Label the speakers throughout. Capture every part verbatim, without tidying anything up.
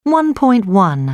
Speaker 1: one point one.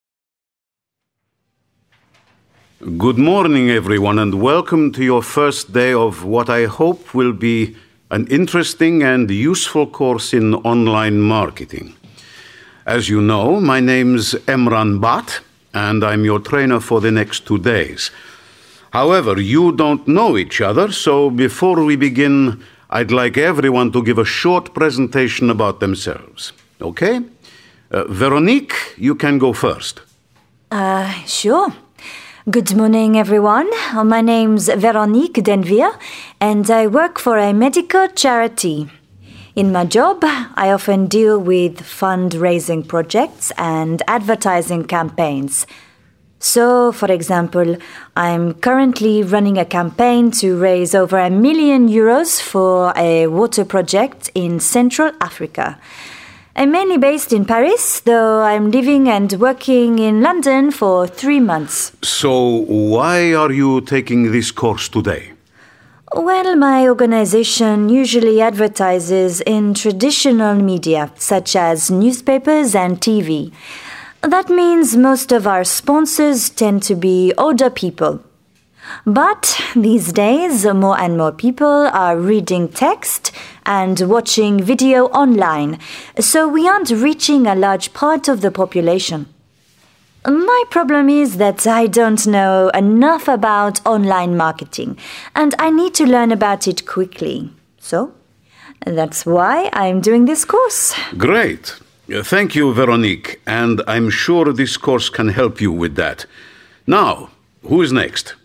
Speaker 2: Good morning, everyone, and welcome to your first day of what I hope will be an interesting and useful course in online marketing. As you know, my name's Emran Bat, and I'm your trainer for the next two days. However, you don't know each other, so before we begin, I'd like everyone to give a short presentation about themselves. Okay? Uh, Veronique, you can go first.
Speaker 3: Uh, sure. Good morning, everyone. My name's Veronique Denvier, and I work for a medical charity. In my job, I often deal with fundraising projects and advertising campaigns. So, for example, I'm currently running a campaign to raise over a million euros for a water project in Central Africa. I'm mainly based in Paris, though I'm living and working in London for three months.
Speaker 2: So, why are you taking this course today?
Speaker 3: Well, my organization usually advertises in traditional media, such as newspapers and T V. That means most of our sponsors tend to be older people. But these days, more and more people are reading text and watching video online, so we aren't reaching a large part of the population. My problem is that I don't know enough about online marketing, and I need to learn about it quickly. So, that's why I'm doing this course.
Speaker 2: Great. Thank you, Veronique, and I'm sure this course can help you with that. Now, who is next?